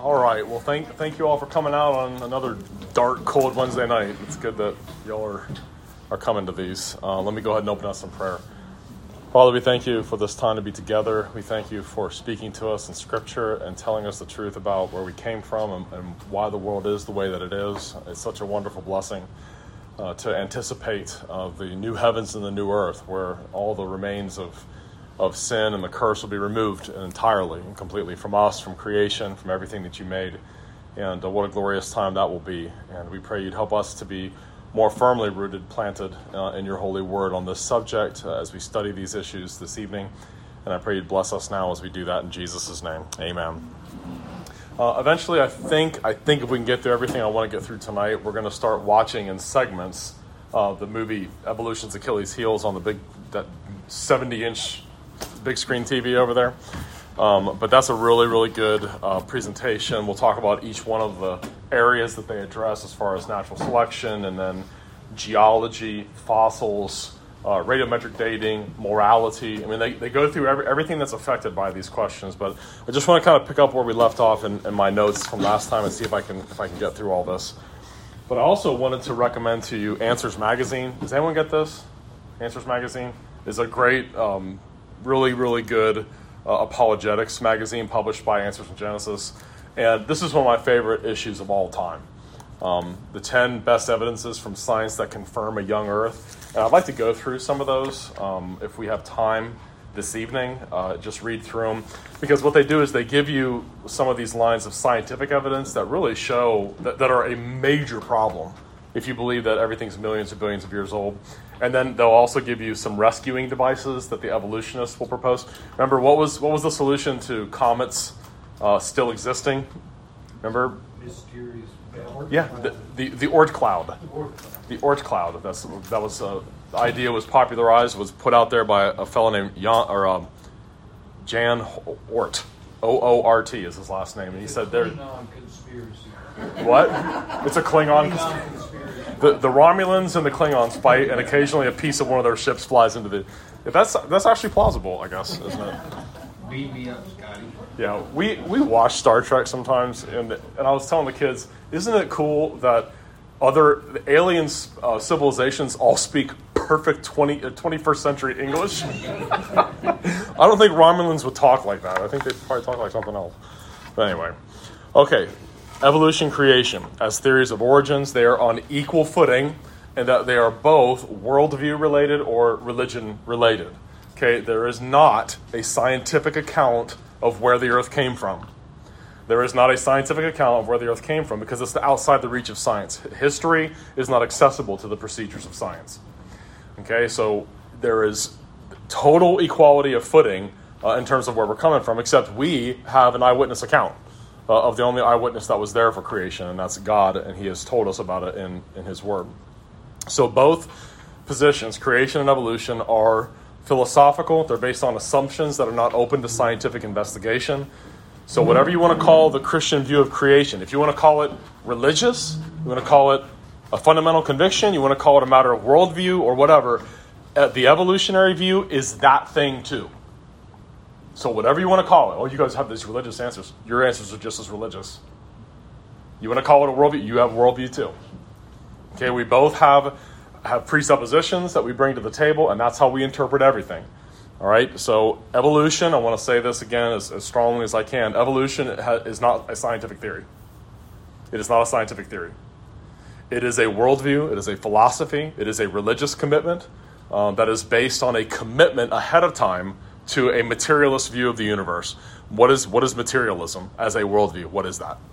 All right. Well, thank you all for coming out on another dark, cold Wednesday night. It's good that y'all are coming to these. Let me go ahead and open us in prayer. Father, we thank you for this time to be together. We thank you for speaking to us in Scripture and telling us the truth about where we came from and why the world is the way that it is. It's such a wonderful blessing to anticipate the new heavens and the new earth, where all the remains of sin and the curse will be removed entirely and completely from us, from creation, from everything that you made. And what a glorious time that will be. And we pray you'd help us to be more firmly rooted, planted in your holy word on this subject as we study these issues this evening. And I pray you'd bless us now as we do that in Jesus' name. Amen. Eventually, I think if we can get through everything I want to get through tonight, we're going to start watching in segments the movie Evolution's Achilles' Heels on that 70-inch big screen TV over there. But that's a really, really good presentation. We'll talk about each one of the areas that they address as far as natural selection, and then geology, fossils, radiometric dating, morality. I mean, they go through everything that's affected by these questions. But I just want to kind of pick up where we left off in my notes from last time and see if I can get through all this. But I also wanted to recommend to you Answers Magazine. Does anyone get this? Answers Magazine is a great, really, really good apologetics magazine published by Answers in Genesis. And this is one of my favorite issues of all time. The 10 best evidences from science that confirm a young Earth. And I'd like to go through some of those if we have time this evening. Just read through them. Because what they do is they give you some of these lines of scientific evidence that really show that are a major problem if you believe that everything's millions or billions of years old. And then they'll also give you some rescuing devices that the evolutionists will propose. Remember, what was the solution to comets still existing? Remember? Mysterious. Yeah, the Oort cloud. The Oort cloud. That was the idea was popularized, was put out there by a fellow named Jan Oort. Oort is his last name, and he said there. Klingon conspiracy. What? It's a Klingon conspiracy. The Romulans and the Klingons fight, and occasionally a piece of one of their ships flies into the. That's actually plausible, I guess, isn't it? Beat me up, Scotty. Yeah, we watch Star Trek sometimes, and I was telling the kids, isn't it cool that other alien civilizations all speak perfect 21st century English? I don't think Romulans would talk like that. I think they'd probably talk like something else. But anyway, okay. Evolution, creation. As theories of origins, they are on equal footing, and that they are both worldview related or religion related. Okay, there is not a scientific account of where the earth came from. There is not a scientific account of where the earth came from because it's outside the reach of science. History is not accessible to the procedures of science. Okay, so there is total equality of footing in terms of where we're coming from, except we have an eyewitness account of the only eyewitness that was there for creation, and that's God, and he has told us about it in his word. So both positions, creation and evolution, are philosophical. They're based on assumptions that are not open to scientific investigation. So whatever you want to call the Christian view of creation, if you want to call it religious, you want to call it a fundamental conviction, you want to call it a matter of worldview or whatever, the evolutionary view is that thing too. So whatever you want to call it, oh, you guys have these religious answers. Your answers are just as religious. You want to call it a worldview, you have worldview too. Okay, we both have presuppositions that we bring to the table, and that's how we interpret everything. All right, so evolution, I want to say this again as strongly as I can. Evolution is not a scientific theory. It is not a scientific theory. It is a worldview. It is a philosophy. It is a religious commitment that is based on a commitment ahead of time to a materialist view of the universe. What is materialism as a worldview? What is that?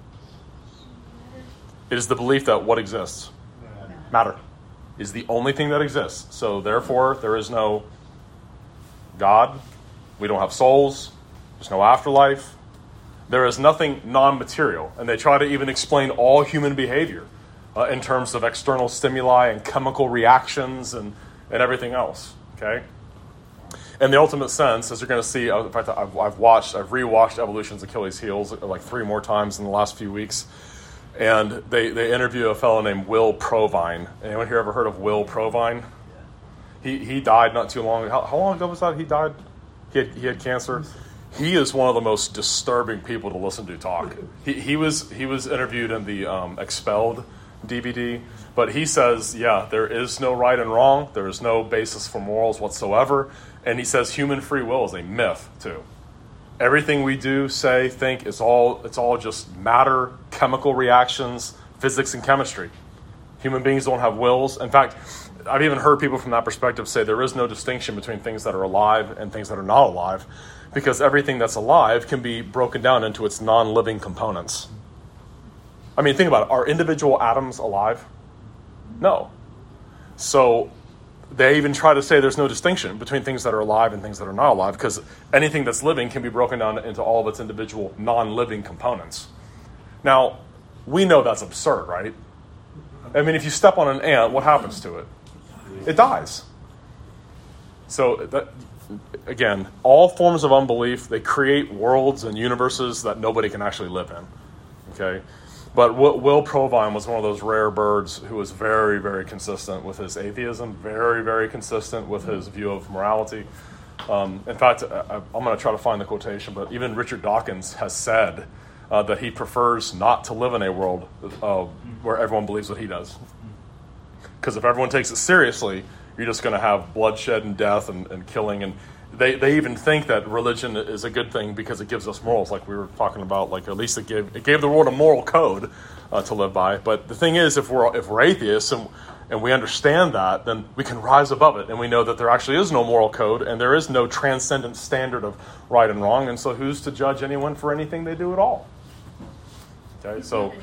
It is the belief that what exists? Matter is the only thing that exists. So therefore, there is no God. We don't have souls. There's no afterlife. There is nothing non-material. And they try to even explain all human behavior in terms of external stimuli and chemical reactions and everything else. Okay? In the ultimate sense, as you're going to see, in fact, I've rewatched Evolution's Achilles' Heels like 3 more times in the last few weeks. And they interview a fellow named Will Provine. Anyone here ever heard of Will Provine? He died not too long. How long ago was that? He died. He had cancer. He is one of the most disturbing people to listen to talk. He was interviewed in the Expelled DVD, but he says, yeah, there is no right and wrong. There is no basis for morals whatsoever. And he says human free will is a myth, too. Everything we do, say, think, it's all just matter, chemical reactions, physics and chemistry. Human beings don't have wills. In fact, I've even heard people from that perspective say there is no distinction between things that are alive and things that are not alive, because everything that's alive can be broken down into its non-living components. I mean, think about it. Are individual atoms alive? No. So they even try to say there's no distinction between things that are alive and things that are not alive, because anything that's living can be broken down into all of its individual non-living components. Now, we know that's absurd, right? I mean, if you step on an ant, what happens to it? It dies. So, again, all forms of unbelief, they create worlds and universes that nobody can actually live in. Okay? But Will Provine was one of those rare birds who was very, very consistent with his atheism, very, very consistent with his view of morality. In fact, I'm going to try to find the quotation, but even Richard Dawkins has said that he prefers not to live in a world where everyone believes what he does. Because if everyone takes it seriously, you're just going to have bloodshed and death and killing. And they even think that religion is a good thing because it gives us morals, like we were talking about. Like at least it gave the world a moral code to live by. But the thing is, if we're atheists and we understand that, then we can rise above it, and we know that there actually is no moral code and there is no transcendent standard of right and wrong. And so, who's to judge anyone for anything they do at all? Okay, so.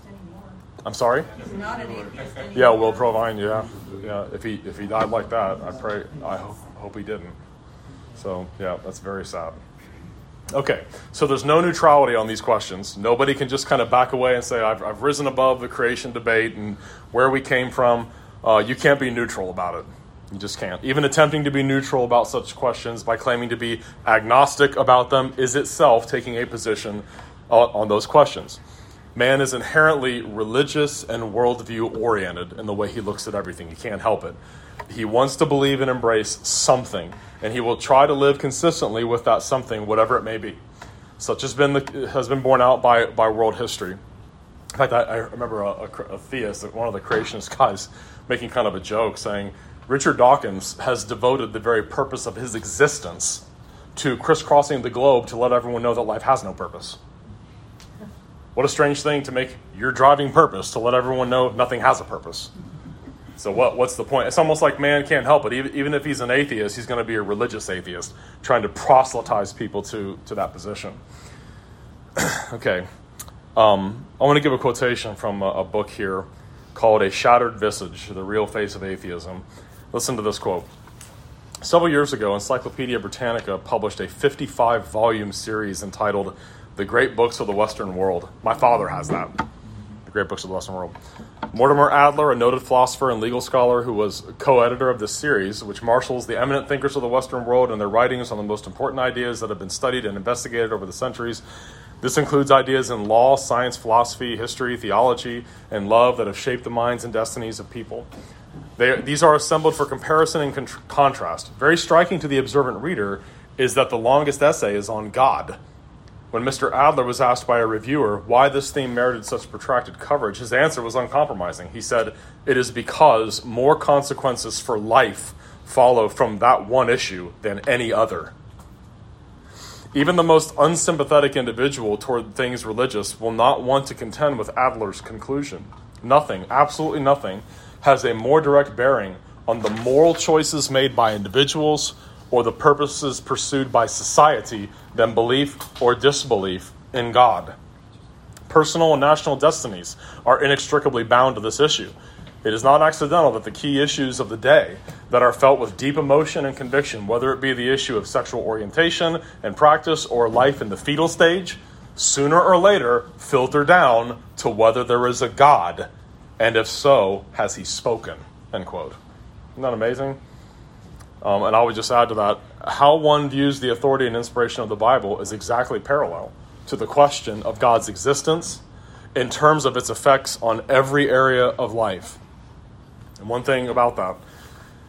I'm sorry? He's not an atheist anymore. Yeah, Will Provine, yeah. If he died like that, I hope he didn't. So, yeah, that's very sad. Okay, so there's no neutrality on these questions. Nobody can just kind of back away and say, I've risen above the creation debate and where we came from. You can't be neutral about it. You just can't. Even attempting to be neutral about such questions by claiming to be agnostic about them is itself taking a position on those questions. Man is inherently religious and worldview oriented in the way he looks at everything. He can't help it. He wants to believe and embrace something, and he will try to live consistently with that something, whatever it may be. Such has been borne out by world history. In fact, I remember a theist, one of the creationist guys, making kind of a joke, saying Richard Dawkins has devoted the very purpose of his existence to crisscrossing the globe to let everyone know that life has no purpose. What a strange thing to make your driving purpose, to let everyone know nothing has a purpose. So what's the point? It's almost like man can't help it. Even if he's an atheist, he's going to be a religious atheist, trying to proselytize people to that position. Okay. I want to give a quotation from a book here called A Shattered Visage, The Real Face of Atheism. Listen to this quote. Several years ago, Encyclopedia Britannica published a 55-volume series entitled The Great Books of the Western World. My father has that. The Great Books of the Western World. Mortimer Adler, a noted philosopher and legal scholar who was co-editor of this series, which marshals the eminent thinkers of the Western world and their writings on the most important ideas that have been studied and investigated over the centuries. This includes ideas in law, science, philosophy, history, theology, and love that have shaped the minds and destinies of people. These are assembled for comparison and contrast. Very striking to the observant reader is that the longest essay is on God. When Mr. Adler was asked by a reviewer why this theme merited such protracted coverage, his answer was uncompromising. He said, "It is because more consequences for life follow from that one issue than any other." Even the most unsympathetic individual toward things religious will not want to contend with Adler's conclusion. Nothing, absolutely nothing, has a more direct bearing on the moral choices made by individuals or the purposes pursued by society than belief or disbelief in God. Personal and national destinies are inextricably bound to this issue. It is not accidental that the key issues of the day that are felt with deep emotion and conviction, whether it be the issue of sexual orientation and practice or life in the fetal stage, sooner or later filter down to whether there is a God, and if so, has he spoken, end quote. Isn't that amazing? And I would just add to that, how one views the authority and inspiration of the Bible is exactly parallel to the question of God's existence in terms of its effects on every area of life. And one thing about that,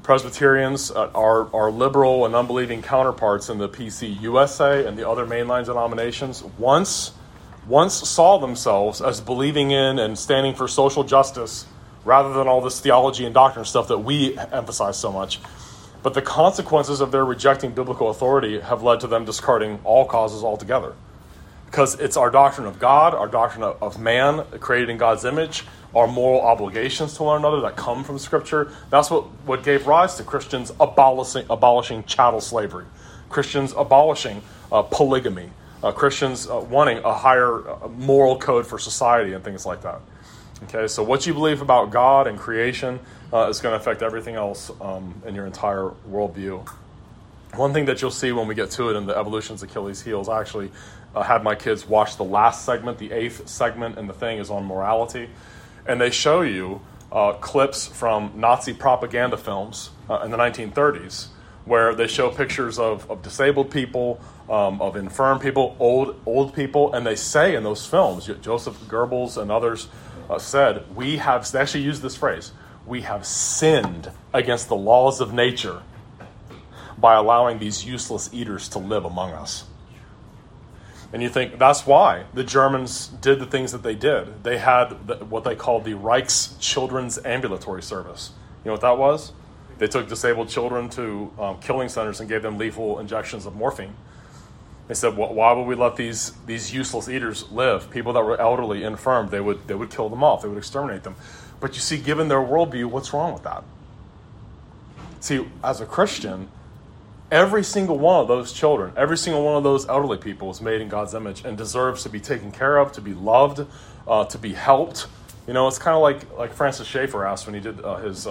Presbyterians, our liberal and unbelieving counterparts in the PC USA and the other mainline denominations once saw themselves as believing in and standing for social justice rather than all this theology and doctrine stuff that we emphasize so much. But the consequences of their rejecting biblical authority have led to them discarding all causes altogether. Because it's our doctrine of God, our doctrine of man created in God's image, our moral obligations to one another that come from Scripture. That's what gave rise to Christians abolishing chattel slavery, Christians abolishing polygamy, Christians wanting a higher moral code for society and things like that. Okay, so what you believe about God and creation is going to affect everything else in your entire worldview. One thing that you'll see when we get to it in the Evolution's Achilles' Heels, I actually had my kids watch the last segment, the 8th segment, and the thing is on morality. And they show you clips from Nazi propaganda films in the 1930s, where they show pictures of disabled people, of infirm people, old people, and they say in those films, Joseph Goebbels and others said, they actually used this phrase, we have sinned against the laws of nature by allowing these useless eaters to live among us. And you think that's why the Germans did the things that they did. They had what they called the Reich's Children's Ambulatory Service. You know what that was? They took disabled children to killing centers and gave them lethal injections of morphine. They said, well, why would we let these useless eaters live? People that were elderly, infirm, they would kill them off. They would exterminate them. But you see, given their worldview, what's wrong with that? See, as a Christian, every single one of those children, every single one of those elderly people is made in God's image and deserves to be taken care of, to be loved, to be helped. You know, it's kind of like Francis Schaeffer asked when he did his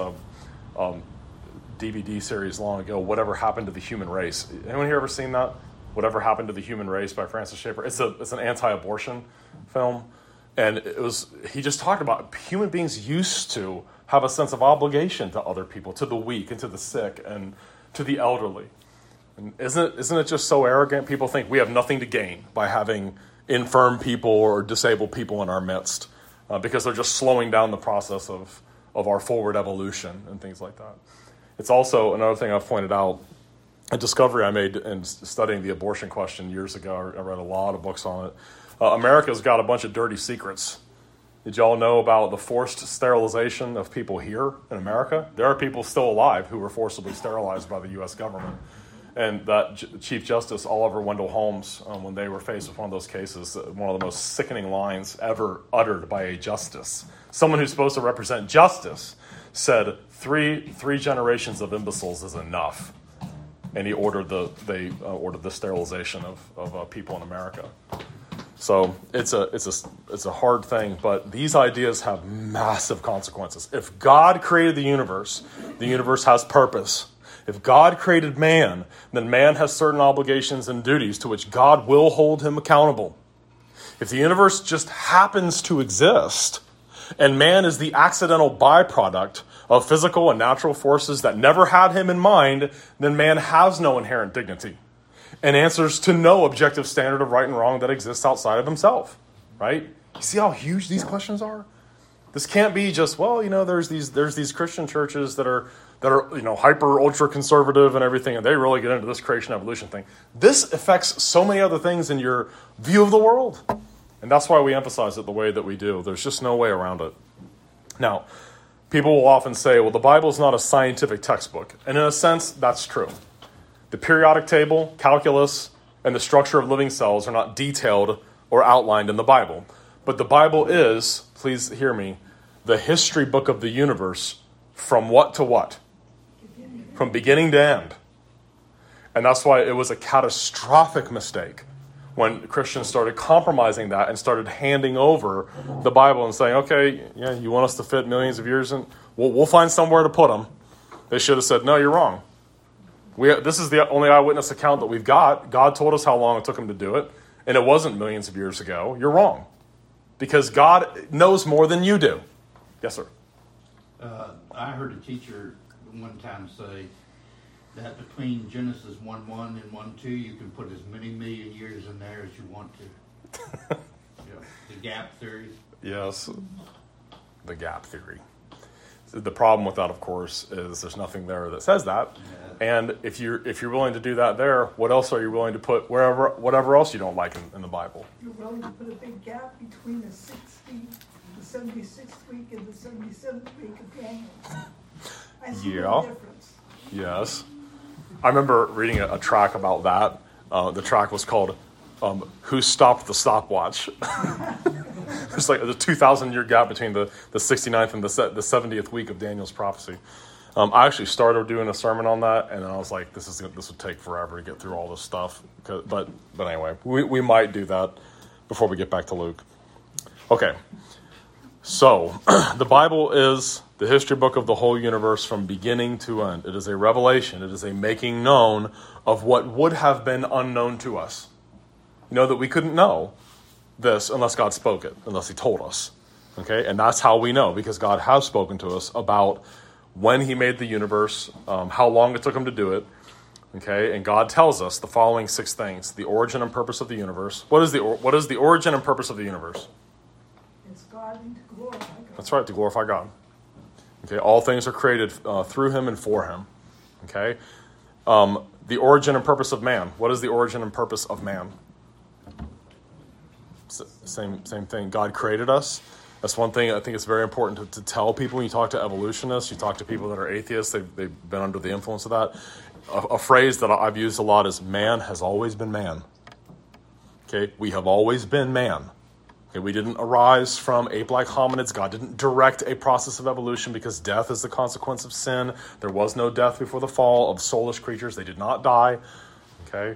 DVD series long ago, Whatever Happened to the Human Race. Anyone here ever seen that? Whatever Happened to the Human Race by Francis Schaeffer. It's an anti-abortion film. And he just talked about human beings used to have a sense of obligation to other people, to the weak and to the sick and to the elderly. And isn't it just so arrogant? People think we have nothing to gain by having infirm people or disabled people in our midst because they're just slowing down the process of our forward evolution and things like that. It's also another thing I've pointed out, a discovery I made in studying the abortion question years ago. I read a lot of books on it. America's got a bunch of dirty secrets. Did y'all know about the forced sterilization of people here in America? There are people still alive who were forcibly sterilized by the U.S. government. And that Chief Justice Oliver Wendell Holmes, when they were faced with one of those cases, one of the most sickening lines ever uttered by a justice, someone who's supposed to represent justice, said three generations of imbeciles is enough. And he ordered the sterilization of people in America. So it's a hard thing, but these ideas have massive consequences. If God created the universe has purpose. If God created man, then man has certain obligations and duties to which God will hold him accountable. If the universe just happens to exist, and man is the accidental byproduct of physical and natural forces that never had him in mind, then man has no inherent dignity and answers to no objective standard of right and wrong that exists outside of himself, right? You see how huge these questions are? This can't be just, well, there's these Christian churches that are hyper ultra conservative and everything, and they really get into this creation evolution thing. This affects so many other things in your view of the world. And that's why we emphasize it the way that we do. There's just no way around it. Now, people will often say, well, the Bible is not a scientific textbook. And in a sense, that's true. The periodic table, calculus, and the structure of living cells are not detailed or outlined in the Bible. But the Bible is, please hear me, the history book of the universe from what to what? From beginning to end. And that's why it was a catastrophic mistake when Christians started compromising that and started handing over the Bible and saying, okay, yeah, you want us to fit millions of years in? We'll find somewhere to put them. They should have said, no, you're wrong. This is the only eyewitness account that we've got. God told us how long it took him to do it, and it wasn't millions of years ago. You're wrong. Because God knows more than you do. Yes, sir. I heard a teacher one time say that between Genesis 1:1 and 1:2, you can put as many million years in there as you want to. The gap theory. Yes, the gap theory. The problem with that, of course, is there's nothing there that says that. And if you're willing to do that there, what else are you willing to put whatever else you don't like in the Bible? You're willing to put a big gap between the 76th week and the 77th week of Daniel. I see no difference. Yes. I remember reading a track about that. The track was called "Who Stopped the Stopwatch?" It's like the 2,000-year gap between the 69th and the 70th week of Daniel's prophecy. I actually started doing a sermon on that, and then I was like, this would take forever to get through all this stuff. But anyway, we might do that before we get back to Luke. Okay, so the Bible is the history book of the whole universe from beginning to end. It is a revelation. It is a making known of what would have been unknown to us. You know that we couldn't know this unless God spoke it, unless he told us. Okay, and that's how we know, because God has spoken to us about when he made the universe, how long it took him to do it. Okay, and God tells us the following 6 things: the origin and purpose of the universe. What is the origin and purpose of the universe? It's God and to glorify God. That's right, to glorify God. Okay, all things are created through him and for him. Okay, the origin and purpose of man. What is the origin and purpose of man? Same thing. God created us. That's one thing I think it's very important to tell people when you talk to evolutionists, you talk to people that are atheists, they've been under the influence of that. A phrase that I've used a lot is man has always been man. Okay, we have always been man. Okay, we didn't arise from ape-like hominids. God didn't direct a process of evolution because death is the consequence of sin. There was no death before the fall of soulless creatures. They did not die. Okay.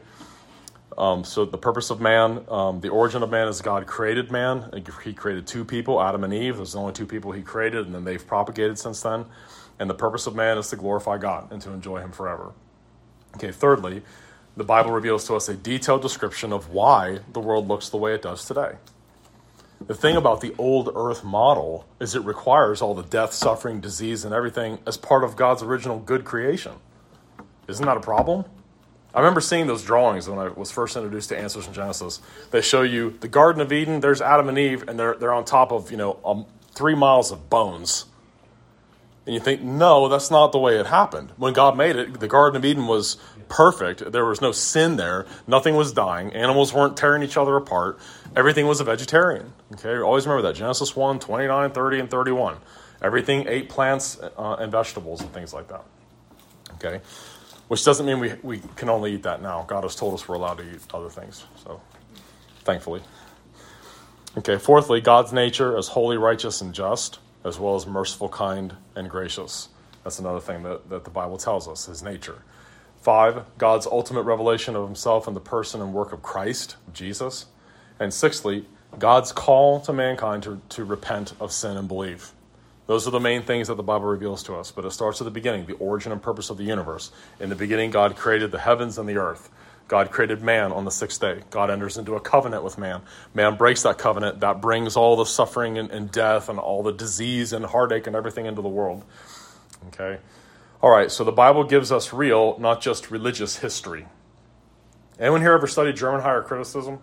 So the purpose of man, the origin of man is God created man. He created 2 people, Adam and Eve. Those are the only 2 people he created, and then they've propagated since then. And the purpose of man is to glorify God and to enjoy him forever. Okay, thirdly, the Bible reveals to us a detailed description of why the world looks the way it does today. The thing about the old earth model is it requires all the death, suffering, disease, and everything as part of God's original good creation. Isn't that a problem? I remember seeing those drawings when I was first introduced to Answers in Genesis. They show you the Garden of Eden, there's Adam and Eve, and they're on top of 3 miles of bones. And you think, no, that's not the way it happened. When God made it, the Garden of Eden was perfect. There was no sin there. Nothing was dying. Animals weren't tearing each other apart. Everything was a vegetarian. Okay, always remember that. Genesis 1, 29, 30, and 31. Everything ate plants and vegetables and things like that. Okay, which doesn't mean we can only eat that now. God has told us we're allowed to eat other things, so thankfully. Okay, fourthly, God's nature as holy, righteous, and just, as well as merciful, kind, and gracious. That's another thing that the Bible tells us, his nature. 5, God's ultimate revelation of himself in the person and work of Christ, Jesus. And sixthly, God's call to mankind to repent of sin and believe. Those are the main things that the Bible reveals to us. But it starts at the beginning, the origin and purpose of the universe. In the beginning, God created the heavens and the earth. God created man on the 6th day. God enters into a covenant with man. Man breaks that covenant. That brings all the suffering and death and all the disease and heartache and everything into the world. Okay? All right, so the Bible gives us real, not just religious history. Anyone here ever studied German higher criticism?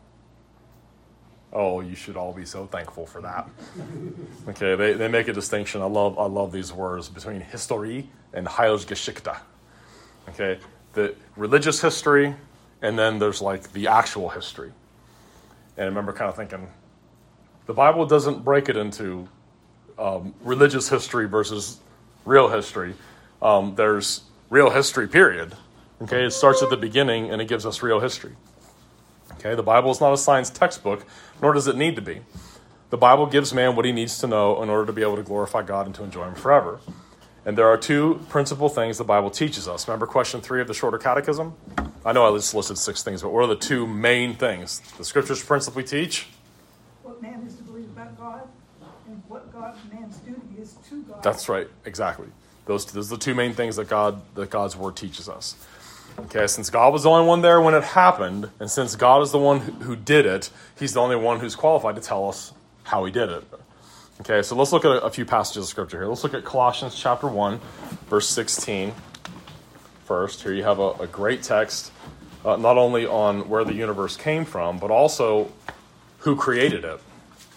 Oh, you should all be so thankful for that. Okay, they make a distinction. I love these words between Historie and Heilsgeschichte. Okay, the religious history, and then there's like the actual history. And I remember kind of thinking, the Bible doesn't break it into religious history versus real history. There's real history, period. Okay, it starts at the beginning and it gives us real history. Okay, the Bible is not a science textbook, nor does it need to be. The Bible gives man what he needs to know in order to be able to glorify God and to enjoy him forever. And there are 2 principal things the Bible teaches us. Remember question 3 of the Shorter Catechism? I know I just listed 6 things, but what are the 2 main things the Scriptures principally teach? What man is to believe about God, and what man's duty is to God. That's right, exactly. Those are the 2 main things that God's Word teaches us. Okay, since God was the only one there when it happened, and since God is the one who did it, he's the only one who's qualified to tell us how he did it. Okay, so let's look at a few passages of Scripture here. Let's look at Colossians chapter 1, verse 16 first. Here you have a great text, not only on where the universe came from, but also who created it.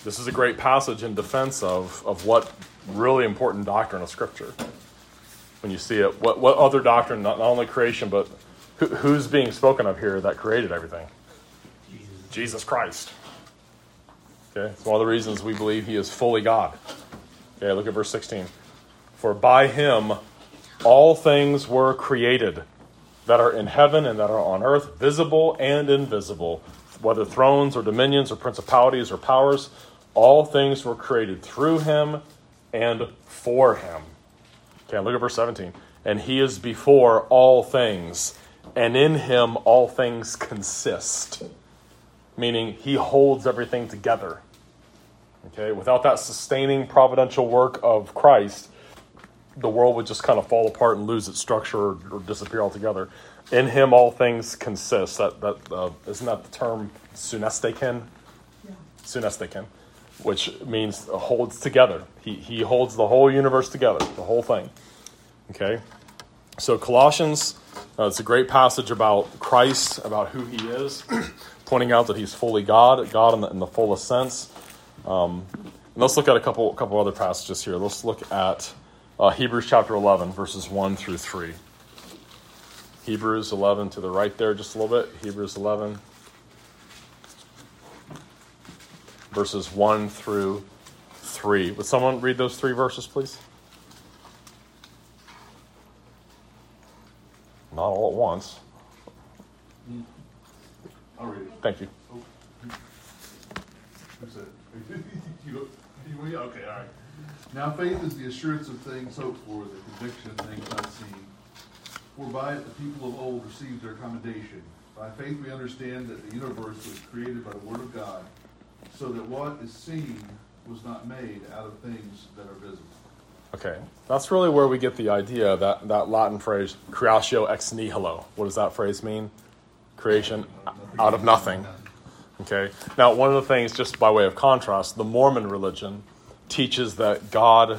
This is a great passage in defense of what really important doctrine of Scripture. When you see it, what other doctrine, not only creation, but who's being spoken of here that created everything? Jesus Christ. Okay, it's one of the reasons we believe he is fully God. Okay, look at verse 16. For by him all things were created, that are in heaven and that are on earth, visible and invisible, whether thrones or dominions or principalities or powers, all things were created through him and for him. Okay, look at verse 17. And he is before all things, and in him all things consist. Meaning he holds everything together. Okay, without that sustaining providential work of Christ, the world would just kind of fall apart and lose its structure or disappear altogether. In him all things consist. Isn't that the term sunestekin? Yeah. Sunestekin, which means holds together. He holds the whole universe together, the whole thing. Okay, so Colossians, it's a great passage about Christ, about who he is, pointing out that he's fully God in the fullest sense. And let's look at a couple other passages here. Let's look at Hebrews chapter 11, verses 1 through 3. Hebrews 11 to the right there just a little bit. Hebrews 11, verses 1 through 3. Would someone read those 3 verses, please? Not all at once. I'll read it. Thank you. Who's that? Okay, all right. Now faith is the assurance of things hoped for, the conviction of things not seen. For by it the people of old received their commendation. By faith we understand that the universe was created by the word of God, so that what is seen was not made out of things that are visible. Okay, that's really where we get the idea, that Latin phrase, creatio ex nihilo. What does that phrase mean? Creation out of nothing. Okay, now one of the things, just by way of contrast, the Mormon religion teaches that God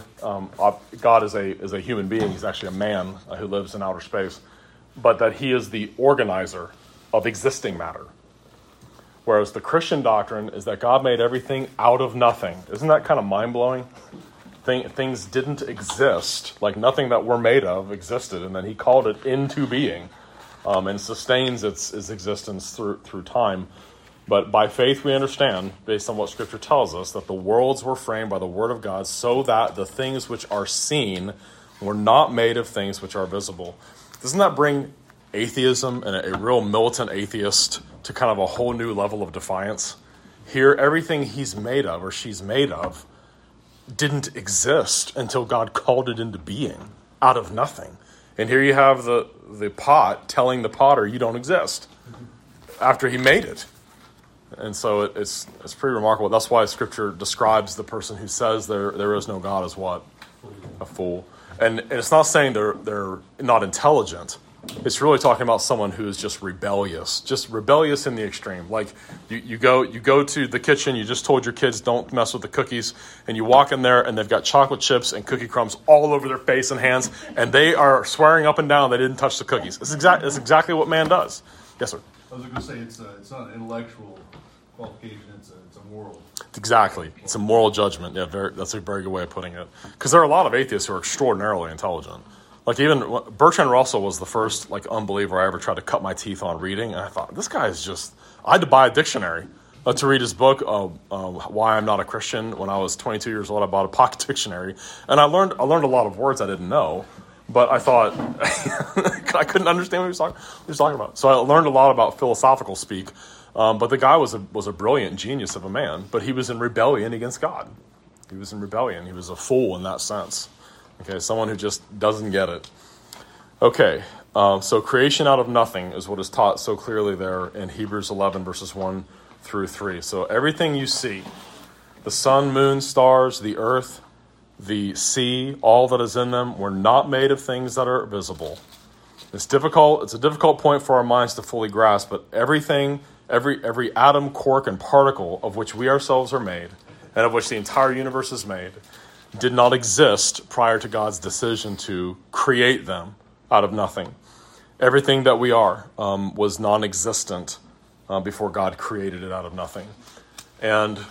is a human being. He's actually a man who lives in outer space, but that he is the organizer of existing matter. Whereas the Christian doctrine is that God made everything out of nothing. Isn't that kind of mind-blowing? Things didn't exist, like nothing that we're made of existed, and then he called it into being, and sustains its existence through time. But by faith we understand, based on what Scripture tells us, that the worlds were framed by the Word of God so that the things which are seen were not made of things which are visible. Doesn't that bring atheism and a real militant atheist to kind of a whole new level of defiance? Here, everything he's made of or she's made of didn't exist until God called it into being out of nothing. And here you have the pot telling the potter you don't exist after he made it. And so it's pretty remarkable. That's why Scripture describes the person who says there is no God as what? A fool. And it's not saying they're not intelligent. It's really talking about someone who is just rebellious in the extreme. Like you go to the kitchen, you just told your kids don't mess with the cookies, and you walk in there and they've got chocolate chips and cookie crumbs all over their face and hands, and they are swearing up and down they didn't touch the cookies. It's exactly what man does. Yes, sir. I was going to say it's not an intellectual qualification, it's a moral. Exactly. It's a moral judgment. Yeah, that's a very good way of putting it. Because there are a lot of atheists who are extraordinarily intelligent. Like even Bertrand Russell was the first unbeliever I ever tried to cut my teeth on reading. And I thought, this guy is just... I had to buy a dictionary to read his book, Why I'm Not a Christian. When I was 22 years old, I bought a pocket dictionary. And I learned a lot of words I didn't know. But I thought... I couldn't understand what he was talking about. So I learned a lot about philosophical speak. But the guy was a brilliant genius of a man, but he was in rebellion against God. He was in rebellion. He was a fool in that sense. Okay, someone who just doesn't get it. Okay, so creation out of nothing is what is taught so clearly there in Hebrews 11, verses 1 through 3. So everything you see, the sun, moon, stars, the earth, the sea, all that is in them, were not made of things that are visible. It's difficult. It's a difficult point for our minds to fully grasp, but everything... Every atom, quark, and particle of which we ourselves are made, and of which the entire universe is made, did not exist prior to God's decision to create them out of nothing. Everything that we are was non-existent before God created it out of nothing. And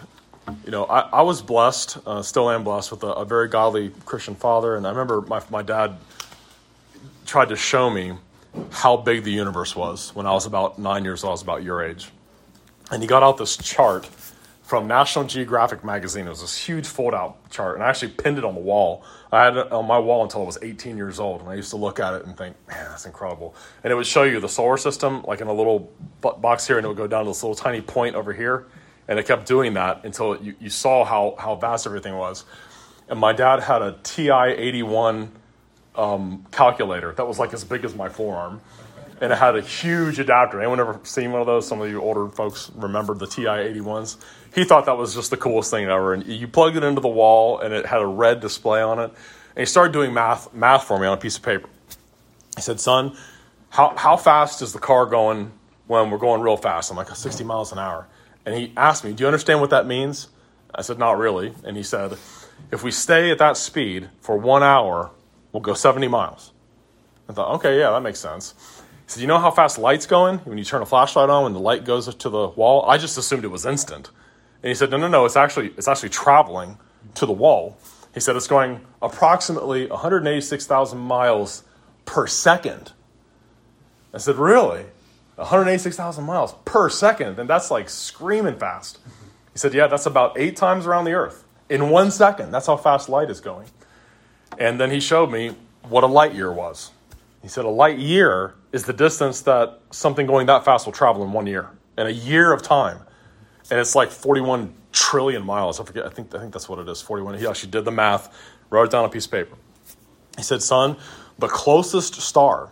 I was blessed, still am blessed, with a very godly Christian father. And I remember my dad tried to show me how big the universe was when I was about 9 years old. I was about your age. And he got out this chart from National Geographic magazine. It was this huge fold-out chart, and I actually pinned it on the wall. I had it on my wall until I was 18 years old, and I used to look at it and think, man, that's incredible. And it would show you the solar system, like in a little box here, and it would go down to this little tiny point over here, and it kept doing that until you saw how vast everything was. And my dad had a TI-81 calculator that was like as big as my forearm, and it had a huge adapter. Anyone ever seen one of those? Some of you older folks remember the TI-81s. He thought that was just the coolest thing ever. And you plugged it into the wall, and it had a red display on it. And he started doing math for me on a piece of paper. He said, son, how fast is the car going when we're going real fast? I'm like, 60 miles an hour. And he asked me, do you understand what that means? I said, not really. And he said, if we stay at that speed for 1 hour, we'll go 70 miles. I thought, okay, yeah, that makes sense. He said, you know how fast light's going? When you turn a flashlight on, when the light goes to the wall? I just assumed it was instant. And he said, no, it's actually traveling to the wall. He said it's going approximately 186,000 miles per second. I said, really? 186,000 miles per second? And that's like screaming fast. He said, yeah, that's about 8 times around the earth in 1 second. That's how fast light is going. And then he showed me what a light year was. He said a light year is the distance that something going that fast will travel in 1 year, in a year of time. And it's like 41 trillion miles. I think that's what it is, 41. He actually did the math, wrote it down on a piece of paper. He said, son, the closest star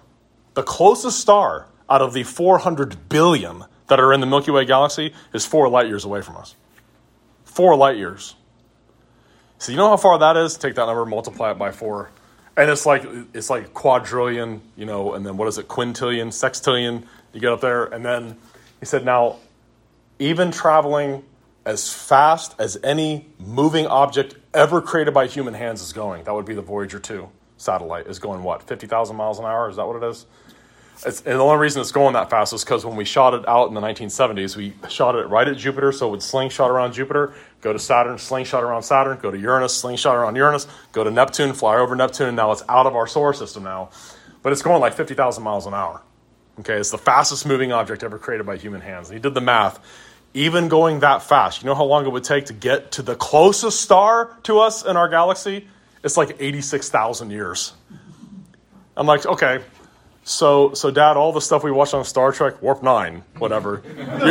out of the 400 billion that are in the Milky Way galaxy is 4 light years away from us. 4 light years. So you know how far that is? Take that number, multiply it by 4. And it's like quadrillion, and then what is it, quintillion, sextillion, you get up there. And then he said, now, even traveling as fast as any moving object ever created by human hands is going, that would be the Voyager 2 satellite, is going, 50,000 miles an hour? Is that what it is? And the only reason it's going that fast is because when we shot it out in the 1970s, we shot it right at Jupiter, so it would slingshot around Jupiter, go to Saturn, slingshot around Saturn, go to Uranus, slingshot around Uranus, go to Neptune, fly over Neptune, and now it's out of our solar system now. But it's going like 50,000 miles an hour. Okay, it's the fastest moving object ever created by human hands. And he did the math. Even going that fast, you know how long it would take to get to the closest star to us in our galaxy? It's like 86,000 years. I'm like, okay. So Dad, all the stuff we watched on Star Trek, Warp 9, whatever.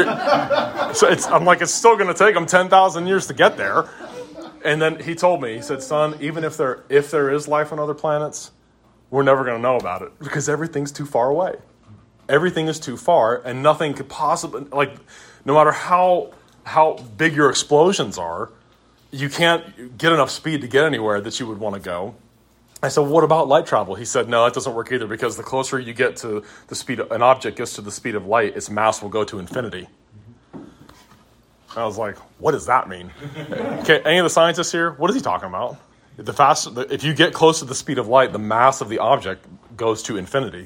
I'm like, it's still going to take them 10,000 years to get there. And then he told me, he said, son, even if there is life on other planets, we're never going to know about it because everything's too far away. Everything is too far, and nothing could possibly, no matter how big your explosions are, you can't get enough speed to get anywhere that you would want to go. I said, what about light travel? He said, no, that doesn't work either because the closer you get to the speed, an object gets to the speed of light, its mass will go to infinity. I was like, what does that mean? Okay, any of the scientists here, what is he talking about? If you get close to the speed of light, the mass of the object goes to infinity.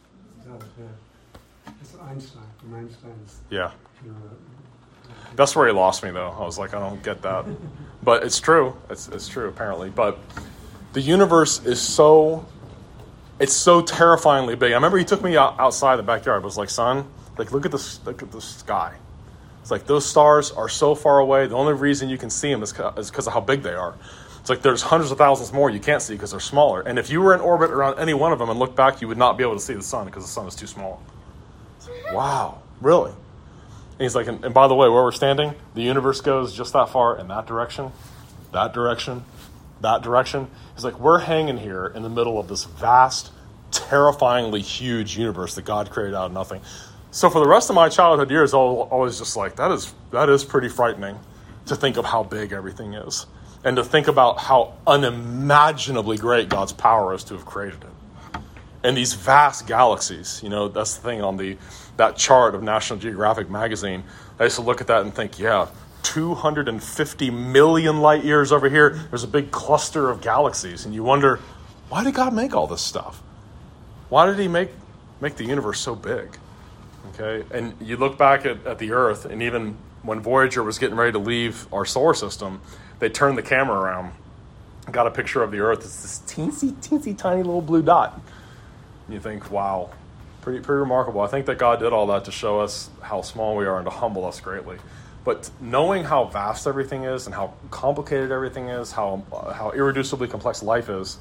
It's Einstein, from Einstein's. Yeah. That's where he lost me, though. I was like, I don't get that. But it's true. It's true, apparently. But the universe is so terrifyingly big. I remember he took me outside the backyard. I was like, son, look at the sky. It's like those stars are so far away. The only reason you can see them is because of how big they are. It's like there's hundreds of thousands more you can't see because they're smaller. And if you were in orbit around any one of them and looked back, you would not be able to see the sun because the sun is too small. Wow, really? And he's like, and by the way, where we're standing, the universe goes just that far in that direction, that direction, that direction. He's like, we're hanging here in the middle of this vast, terrifyingly huge universe that God created out of nothing. So for the rest of my childhood years, I was always just like, that is pretty frightening to think of how big everything is and to think about how unimaginably great God's power is to have created it. And these vast galaxies, that's the thing on that chart of National Geographic magazine. I used to look at that and think, 250 million light years over here, there's a big cluster of galaxies. And you wonder, why did God make all this stuff? Why did he make the universe so big? Okay, and you look back at the earth, and even when Voyager was getting ready to leave our solar system, they turned the camera around, got a picture of the Earth. It's this teensy tiny little blue dot. And you think, wow, pretty remarkable. I think that God did all that to show us how small we are and to humble us greatly. But knowing how vast everything is and how complicated everything is, how irreducibly complex life is,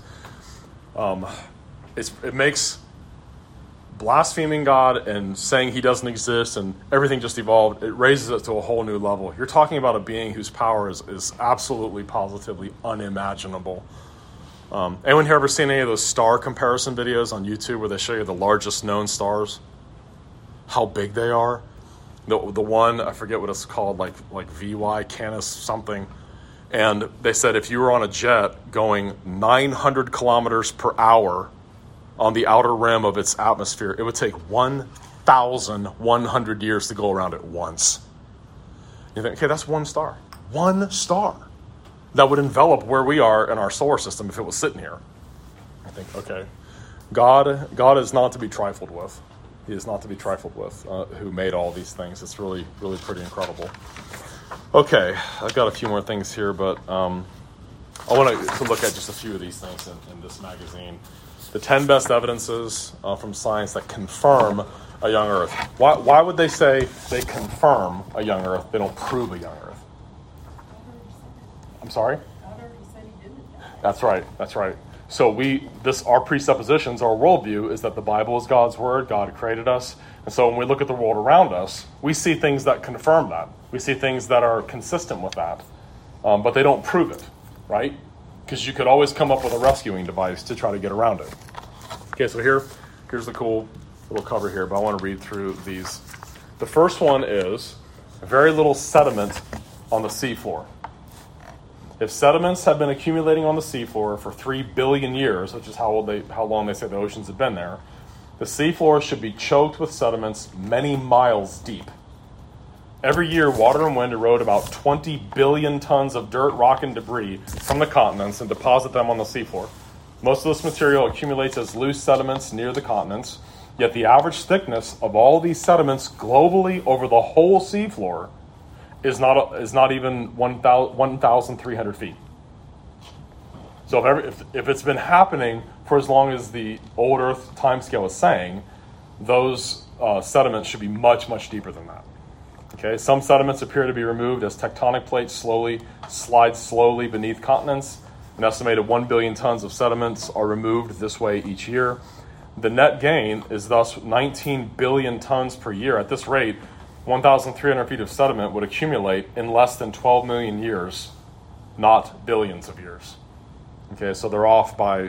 it makes blaspheming God and saying he doesn't exist and everything just evolved, it raises it to a whole new level. You're talking about a being whose power is absolutely, positively unimaginable. Anyone here ever seen any of those star comparison videos on YouTube where they show you the largest known stars? How big they are? The one, I forget what it's called, like VY Canis something. And they said if you were on a jet going 900 kilometers per hour on the outer rim of its atmosphere, it would take 1,100 years to go around it once. You think, okay, that's one star. One star that would envelop where we are in our solar system if it was sitting here. I think, okay, God is not to be trifled with. He is not to be trifled with, who made all these things. It's really, really pretty incredible. Okay, I've got a few more things here, but I want to look at just a few of these things in this magazine. The 10 best evidences from science that confirm a young Earth. Why would they say they confirm a young Earth? They don't prove a young Earth. I'm sorry? That's right. So our presuppositions, our worldview is that the Bible is God's word. God created us. And so when we look at the world around us, we see things that confirm that. We see things that are consistent with that. But they don't prove it, right? Because you could always come up with a rescuing device to try to get around it. Okay, so here's the cool little cover here, but I want to read through these. The first one is very little sediment on the seafloor. If sediments have been accumulating on the seafloor for 3 billion years, which is how long they say the oceans have been there, the seafloor should be choked with sediments many miles deep. Every year, water and wind erode about 20 billion tons of dirt, rock, and debris from the continents and deposit them on the seafloor. Most of this material accumulates as loose sediments near the continents, yet the average thickness of all these sediments globally over the whole seafloor is not even 1,300 feet. So if it's been happening for as long as the old Earth timescale is saying, those sediments should be much, much deeper than that. Okay, some sediments appear to be removed as tectonic plates slide slowly beneath continents. An estimated 1 billion tons of sediments are removed this way each year. The net gain is thus 19 billion tons per year. At this rate, 1,300 feet of sediment would accumulate in less than 12 million years, not billions of years. Okay, so they're off by,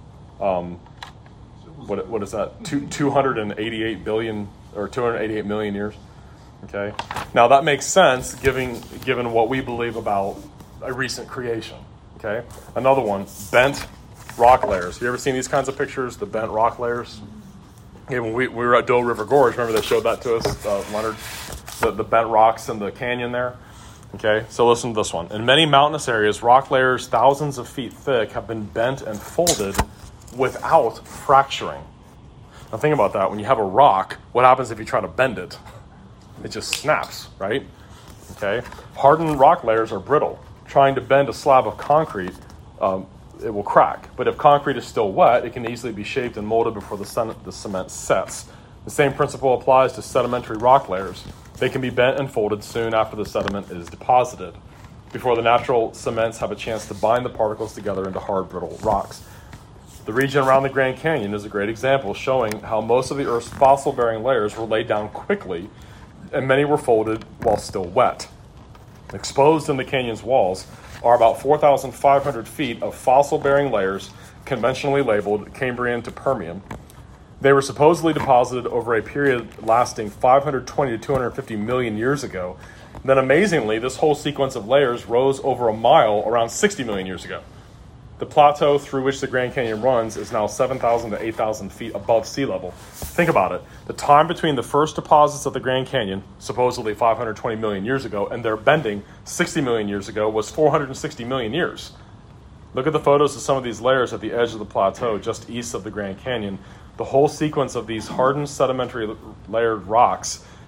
what is that, 288 billion or 288 million years. Okay, now that makes sense given what we believe about a recent creation. Okay, another one, bent rock layers. You ever seen these kinds of pictures, the bent rock layers? Yeah, when we were at Doe River Gorge, remember they showed that to us, Leonard, the bent rocks in the canyon there? Okay, so listen to this one. In many mountainous areas, rock layers thousands of feet thick have been bent and folded without fracturing. Now think about that. When you have a rock, what happens if you try to bend it? It just snaps, right? Okay. Hardened rock layers are brittle. Trying to bend a slab of concrete, it will crack. But if concrete is still wet, it can easily be shaped and molded before the cement sets. The same principle applies to sedimentary rock layers. They can be bent and folded soon after the sediment is deposited, before the natural cements have a chance to bind the particles together into hard, brittle rocks. The region around the Grand Canyon is a great example, showing how most of the Earth's fossil-bearing layers were laid down quickly, and many were folded while still wet. Exposed in the canyon's walls are about 4,500 feet of fossil-bearing layers, conventionally labeled Cambrian to Permian. They were supposedly deposited over a period lasting 520 to 250 million years ago. Then amazingly, this whole sequence of layers rose over a mile around 60 million years ago. The plateau through which the Grand Canyon runs is now 7,000 to 8,000 feet above sea level. Think about it. The time between the first deposits of the Grand Canyon, supposedly 520 million years ago, and their bending 60 million years ago was 460 million years. Look at the photos of some of these layers at the edge of the plateau just east of the Grand Canyon. The whole sequence of these hardened sedimentary layered rocks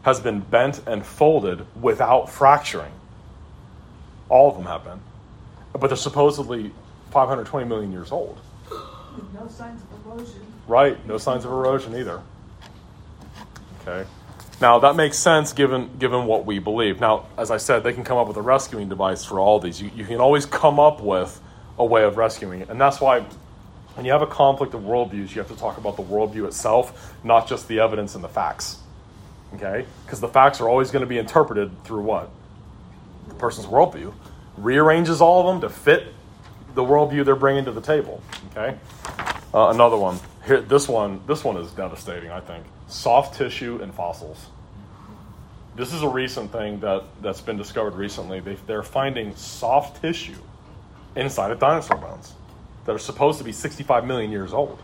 has been bent and folded without fracturing. All of them have been. But they're supposedly 520 million years old. With no signs of erosion. Right, no signs of erosion either. Okay. Now, that makes sense given what we believe. Now, as I said, they can come up with a rescuing device for all these. You can always come up with a way of rescuing it. And that's why when you have a conflict of worldviews, you have to talk about the worldview itself, not just the evidence and the facts. Okay? Because the facts are always going to be interpreted through what? The person's worldview. Rearranges all of them to fit the worldview they're bringing to the table. Okay? Another one. Here, this one is devastating, I think. Soft tissue and fossils. This is a recent thing that's been discovered recently. They're finding soft tissue inside of dinosaur bones that are supposed to be 65 million years old.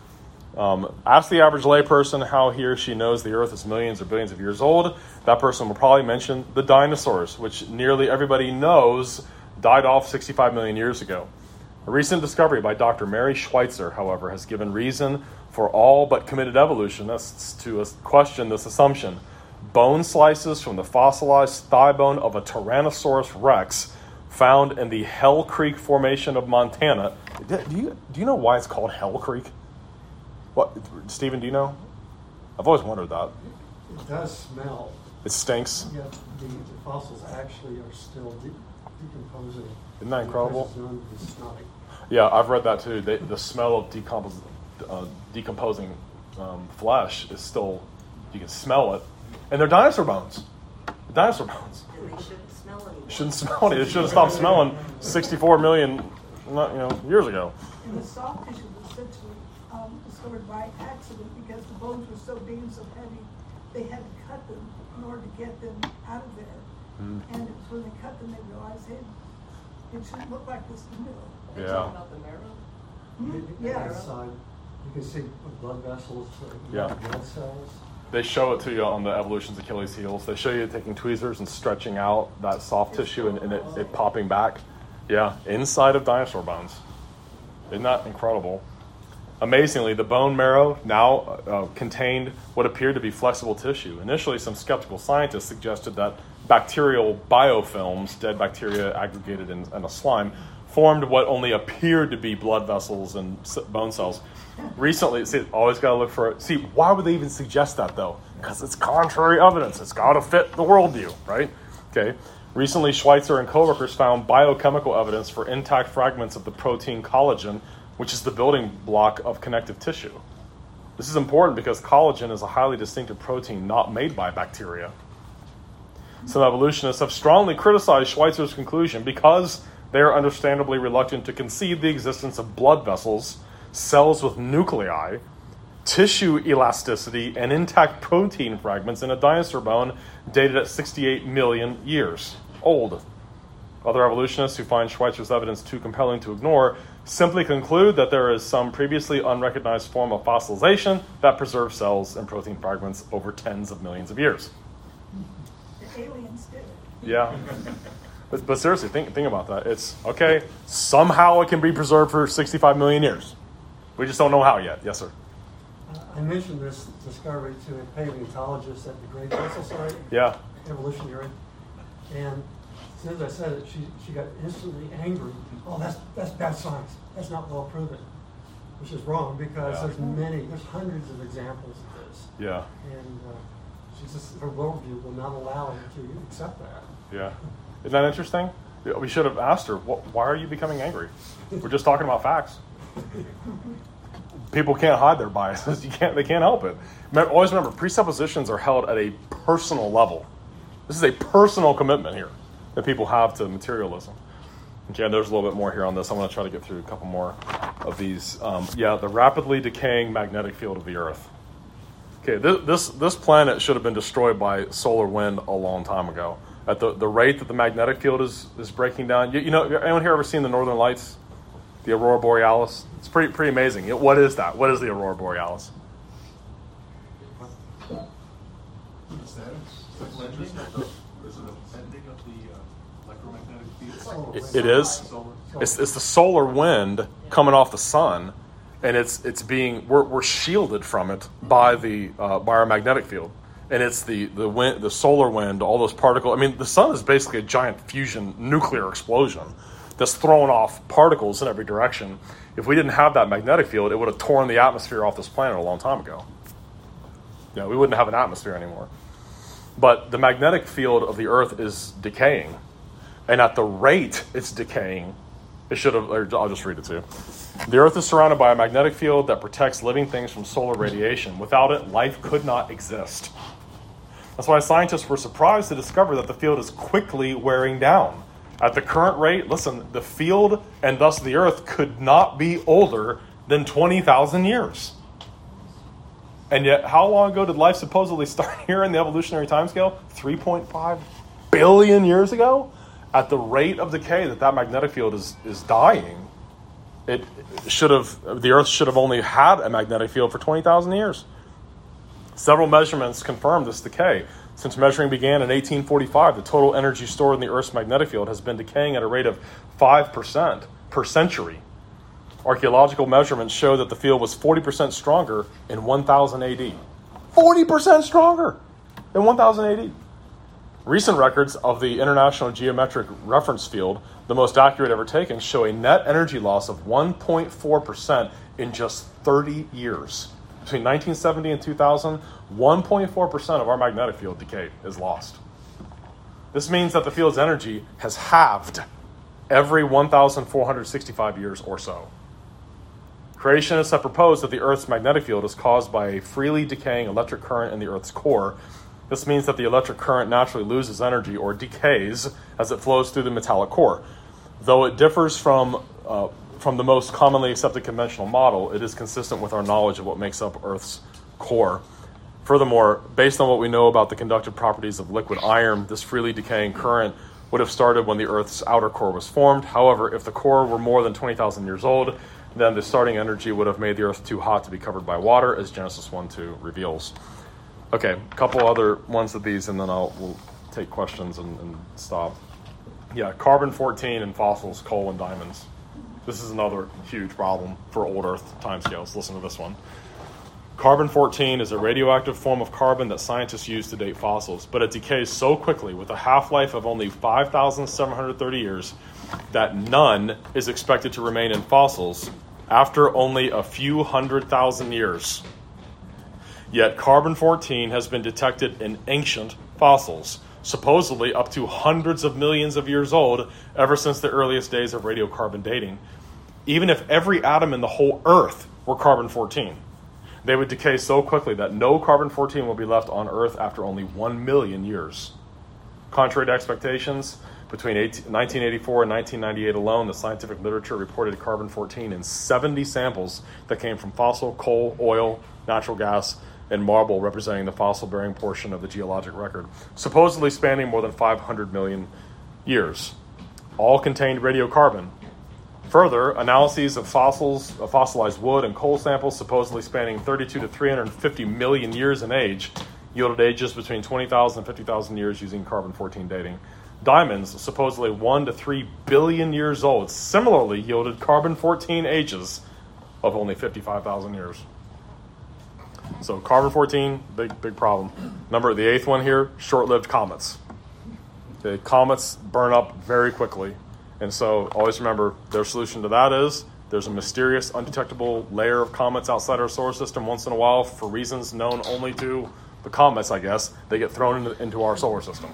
Ask the average layperson how he or she knows the Earth is millions or billions of years old. That person will probably mention the dinosaurs, which nearly everybody knows died off 65 million years ago. A recent discovery by Dr. Mary Schweitzer, however, has given reason for all but committed evolutionists to question this assumption. Bone slices from the fossilized thigh bone of a Tyrannosaurus rex found in the Hell Creek Formation of Montana. Do you know why it's called Hell Creek? What, Stephen, do you know? I've always wondered that. It does smell. It stinks. Yet the fossils actually are still decomposing. Isn't that incredible? The process is known to be snotty. Yeah, I've read that too. The smell of decomposing flesh is still, you can smell it. And they're dinosaur bones. Dinosaur bones. And they shouldn't smell anymore. Shouldn't smell it. It should have stopped smelling 64 million years ago. And the soft tissue was essentially discovered by accident because the bones were so big and so heavy, they had to cut them in order to get them out of there. And it was when they cut them, they realized, hey, it shouldn't look like this in the middle. Yeah. About the marrow? Yeah. Inside, you can see blood vessels, Yeah. blood cells. They show it to you on the Evolution's Achilles heels. They show you taking tweezers and stretching out that soft tissue and it popping back. Yeah, inside of dinosaur bones. Isn't that incredible? Amazingly, the bone marrow now contained what appeared to be flexible tissue. Initially, some skeptical scientists suggested that bacterial biofilms, dead bacteria aggregated in a slime, formed what only appeared to be blood vessels and bone cells. Recently, always got to look for it. See, why would they even suggest that, though? Because it's contrary evidence. It's got to fit the worldview, right? Okay. Recently, Schweitzer and coworkers found biochemical evidence for intact fragments of the protein collagen, which is the building block of connective tissue. This is important because collagen is a highly distinctive protein not made by bacteria. Some evolutionists have strongly criticized Schweitzer's conclusion because they are understandably reluctant to concede the existence of blood vessels, cells with nuclei, tissue elasticity, and intact protein fragments in a dinosaur bone dated at 68 million years old. Other evolutionists who find Schweitzer's evidence too compelling to ignore simply conclude that there is some previously unrecognized form of fossilization that preserves cells and protein fragments over tens of millions of years. The aliens did it. Yeah. But seriously, think about that. It's, okay, somehow it can be preserved for 65 million years. We just don't know how yet. Yes, sir. I mentioned this discovery to a paleontologist at the Great Fossil Site, Yeah. evolutionary, and as soon as I said it, she got instantly angry. Oh, that's bad science. That's not well proven, which is wrong because there's hundreds of examples of this, Yeah. and her worldview will not allow her to accept that. Yeah. Isn't that interesting? We should have asked her, why are you becoming angry? We're just talking about facts. People can't hide their biases. They can't help it. Always remember, presuppositions are held at a personal level. This is a personal commitment here that people have to materialism. Okay, there's a little bit more here on this. I'm going to try to get through a couple more of these. The rapidly decaying magnetic field of the Earth. Okay, this planet should have been destroyed by solar wind a long time ago. At the rate that the magnetic field is breaking down. You know, anyone here ever seen the Northern Lights? The Aurora Borealis? It's pretty amazing. What is that? What is the Aurora Borealis? Is that is it a bending of the electromagnetic field? It is. Solar? It's the solar wind coming off the sun, and we're shielded from it by our magnetic field. And it's the wind, the solar wind, all those particles. I mean, the sun is basically a giant fusion nuclear explosion that's throwing off particles in every direction. If we didn't have that magnetic field, it would have torn the atmosphere off this planet a long time ago. We wouldn't have an atmosphere anymore. But the magnetic field of the Earth is decaying. And at the rate it's decaying, I'll just read it to you. The Earth is surrounded by a magnetic field that protects living things from solar radiation. Without it, life could not exist. That's why scientists were surprised to discover that the field is quickly wearing down. At the current rate, listen, the field and thus the Earth could not be older than 20,000 years. And yet, how long ago did life supposedly start here in the evolutionary timescale? 3.5 billion years ago? At the rate of decay that magnetic field is dying, the Earth should have only had a magnetic field for 20,000 years. Several measurements confirm this decay. Since measuring began in 1845, the total energy stored in the Earth's magnetic field has been decaying at a rate of 5% per century. Archaeological measurements show that the field was 40% stronger in 1000 AD. 40% stronger in 1000 AD. Recent records of the International Geometric Reference Field, the most accurate ever taken, show a net energy loss of 1.4% in just 30 years. Between 1970 and 2000, 1.4% of our magnetic field decayed, is lost. This means that the field's energy has halved every 1,465 years or so. Creationists have proposed that the Earth's magnetic field is caused by a freely decaying electric current in the Earth's core. This means that the electric current naturally loses energy or decays as it flows through the metallic core. Though it differs from the most commonly accepted conventional model, it is consistent with our knowledge of what makes up Earth's core. Furthermore, based on what we know about the conductive properties of liquid iron, this freely decaying current would have started when the Earth's outer core was formed. However, if the core were more than 20,000 years old, then the starting energy would have made the Earth too hot to be covered by water, as Genesis 1:2 reveals. Okay, a couple other ones of these, and then we'll take questions and stop. Yeah, carbon-14 in fossils, coal, and diamonds. This is another huge problem for old Earth timescales. Listen to this one. Carbon-14 is a radioactive form of carbon that scientists use to date fossils, but it decays so quickly with a half-life of only 5,730 years that none is expected to remain in fossils after only a few 100,000 years. Yet carbon-14 has been detected in ancient fossils, supposedly up to hundreds of millions of years old ever since the earliest days of radiocarbon dating. Even if every atom in the whole Earth were carbon-14, they would decay so quickly that no carbon-14 will be left on Earth after only 1 million years. Contrary to expectations, between 1984 and 1998 alone, the scientific literature reported carbon-14 in 70 samples that came from fossil, coal, oil, natural gas, and marble, representing the fossil-bearing portion of the geologic record, supposedly spanning more than 500 million years. All contained radiocarbon. Further, analyses of fossilized wood and coal samples, supposedly spanning 32 to 350 million years in age, yielded ages between 20,000 and 50,000 years using carbon-14 dating. Diamonds, supposedly 1 to 3 billion years old, similarly yielded carbon-14 ages of only 55,000 years. So carbon-14, big problem. The eighth one here, short-lived comets. The comets burn up very quickly. And so always remember, their solution to that is there's a mysterious, undetectable layer of comets outside our solar system. Once in a while, for reasons known only to the comets, I guess, they get thrown into our solar system.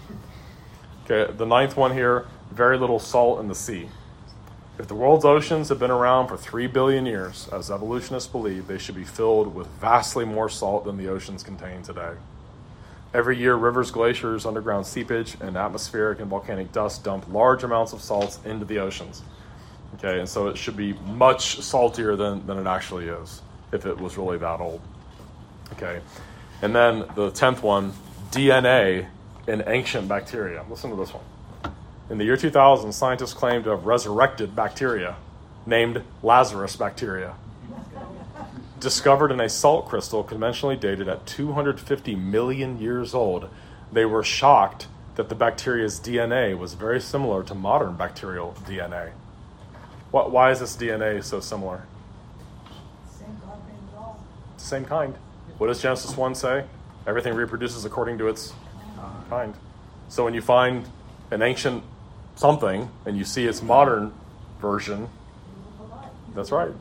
Okay, the ninth one here, very little salt in the sea. If the world's oceans have been around for 3 billion years, as evolutionists believe, they should be filled with vastly more salt than the oceans contain today. Every year, rivers, glaciers, underground seepage, and atmospheric and volcanic dust dump large amounts of salts into the oceans. Okay, and so it should be much saltier than it actually is, if it was really that old. Okay, and then the 10th one, DNA in ancient bacteria. Listen to this one. In the year 2000, scientists claimed to have resurrected bacteria, named Lazarus bacteria. Discovered in a salt crystal conventionally dated at 250 million years old, they were shocked that the bacteria's DNA was very similar to modern bacterial DNA. Why is this DNA so similar? Same kind of all. Same kind. What does Genesis 1 say? Everything reproduces according to its kind. So when you find an ancient something and you see its modern version, that's right.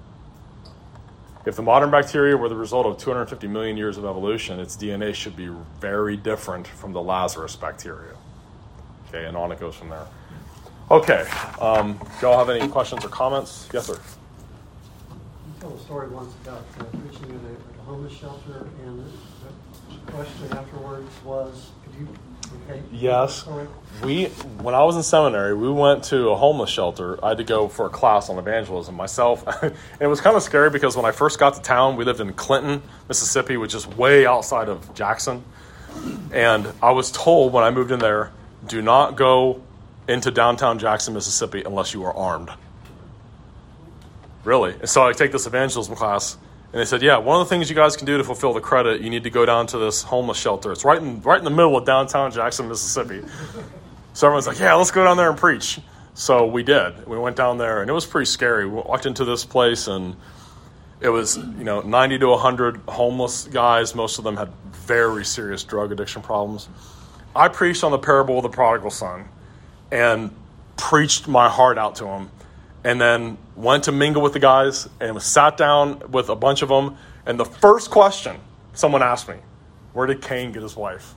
If the modern bacteria were the result of 250 million years of evolution, its DNA should be very different from the Lazarus bacteria. Okay, and on it goes from there. Okay, do y'all have any questions or comments? Yes, sir. You told a story once about preaching in a homeless shelter, and the question afterwards was, could you repeat Yes. the story? When I was in seminary, we went to a homeless shelter. I had to go for a class on evangelism myself. And it was kind of scary because when I first got to town, we lived in Clinton, Mississippi, which is way outside of Jackson. And I was told when I moved in there, do not go into downtown Jackson, Mississippi, unless you are armed. Really? And so I take this evangelism class, and they said, yeah, one of the things you guys can do to fulfill the credit, you need to go down to this homeless shelter. It's right in the middle of downtown Jackson, Mississippi. So everyone's like, yeah, let's go down there and preach. So we did. We went down there, and it was pretty scary. We walked into this place, and it was 90 to 100 homeless guys. Most of them had very serious drug addiction problems. I preached on the parable of the prodigal son and preached my heart out to them, and then went to mingle with the guys and sat down with a bunch of them. And the first question someone asked me, where did Cain get his wife?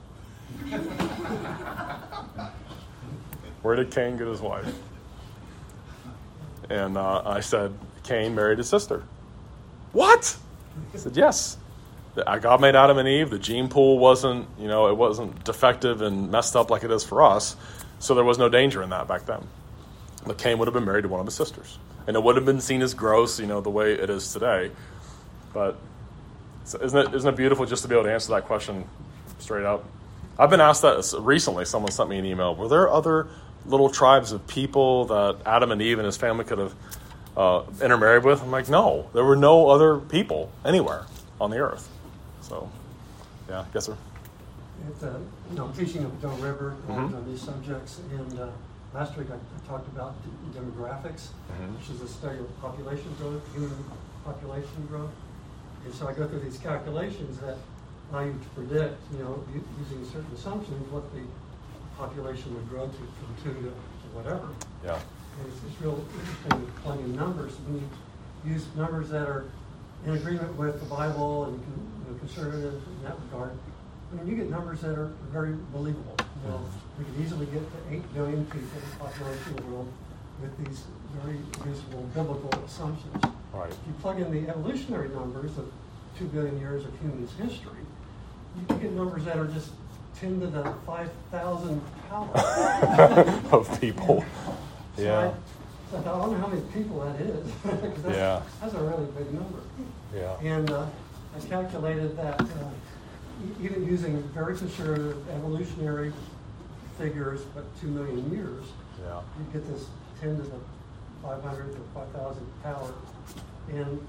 Where did Cain get his wife? And I said, Cain married his sister. What? I said, yes. God made Adam and Eve. The gene pool wasn't, it wasn't defective and messed up like it is for us. So there was no danger in that back then. But Cain would have been married to one of his sisters. And it would have been seen as gross, the way it is today. But isn't it beautiful just to be able to answer that question straight up? I've been asked that recently. Someone sent me an email. Were there other little tribes of people that Adam and Eve and his family could have intermarried with? I'm like, no. There were no other people anywhere on the earth. So, yeah, yes, sir. Teaching at Doe River on these subjects, and last week I talked about demographics, which is a study of population growth, human population growth. And so I go through these calculations that allow you to predict, using certain assumptions, what the population would grow to from 2 to whatever. Yeah. And it's real interesting plugging numbers. When you use numbers that are in agreement with the Bible and conservative in that regard, you get numbers that are very believable. We could easily get to 8 billion people in the population of the world with these very reasonable biblical assumptions. Right. If you plug in the evolutionary numbers of 2 billion years of human history, you get numbers that are just 10 to the 5,000 power of people. So Yeah. I don't know how many people that is. That's a really big number. Yeah. And I calculated that even using very conservative evolutionary figures, but 2 million years, you get this 10 to the 500 to 5,000 power. And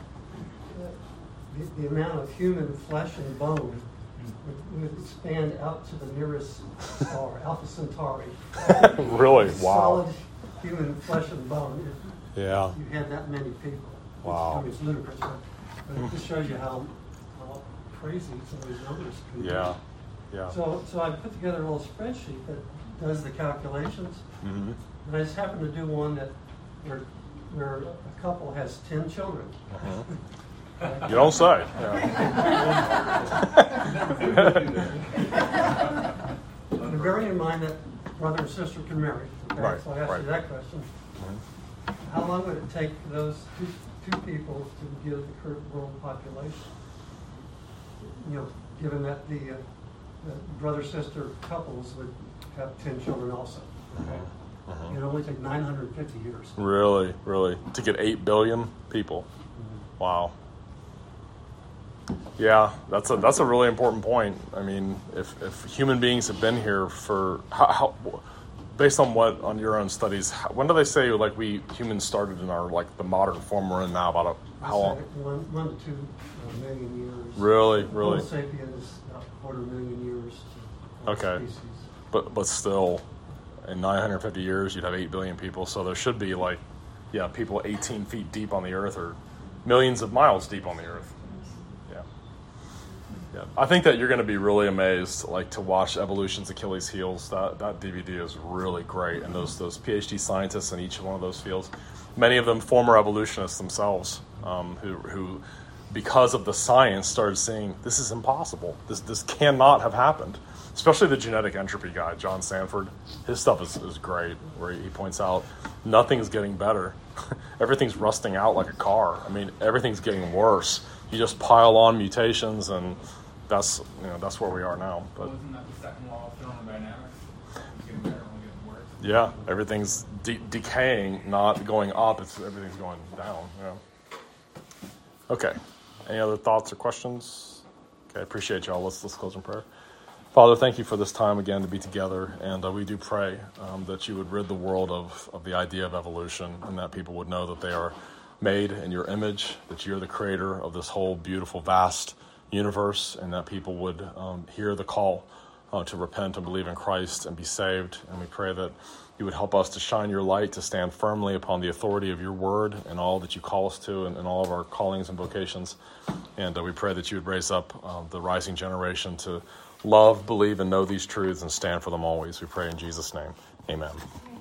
the amount of human flesh and bone would expand out to the nearest star, Alpha Centauri. Really? Wow. Solid human flesh and bone. If Yeah. you had that many people. Wow. It's ludicrous, but it just shows you how crazy some of these numbers can be. Yeah. Yeah. So I put together a little spreadsheet that does the calculations. Mm-hmm. And I just happened to do one that where a couple has 10 children. You don't say. And bearing in mind that brother and sister can marry. Okay? Right, So I asked right. you that question. How long would it take for those two people to give the current world population? Given that the brother-sister couples would have 10 children also. Okay? It would only take 950 years. Really? To get 8 billion people? Wow. Yeah, that's a really important point. I mean, if human beings have been here for how based on what on your own studies, when do they say we humans started in our the modern form we're in now? About how long? 1 to 2 million years. Really? Homo sapiens about 250,000 years. Okay. Species. But still, in 950 years, you'd have 8 billion people. So there should be people 18 feet deep on the earth or millions of miles deep on the earth. Yeah. I think that you're going to be really amazed, like, to watch Evolution's Achilles Heels. That DVD is really great, and those PhD scientists in each one of those fields, many of them former evolutionists themselves, who because of the science started seeing this is impossible. This cannot have happened. Especially the genetic entropy guy, John Sanford. His stuff is great, where he points out nothing's getting better. Everything's rusting out like a car. I mean, everything's getting worse. You just pile on mutations, and that's where we are now. But isn't that the second law of thermodynamics? It's getting better, only getting worse. yeah, everything's decaying, not going up. Everything's going down. Yeah. Okay. Any other thoughts or questions? Okay, I appreciate y'all. Let's close in prayer. Father, thank you for this time again to be together, and we do pray that you would rid the world of the idea of evolution, and that people would know that they are made in your image, that you're the creator of this whole beautiful, vast universe, and that people would hear the call to repent and believe in Christ and be saved. And we pray that you would help us to shine your light, to stand firmly upon the authority of your word and all that you call us to, and all of our callings and vocations. And we pray that you would raise up the rising generation to love, believe, and know these truths and stand for them always. We pray in Jesus' name. Amen.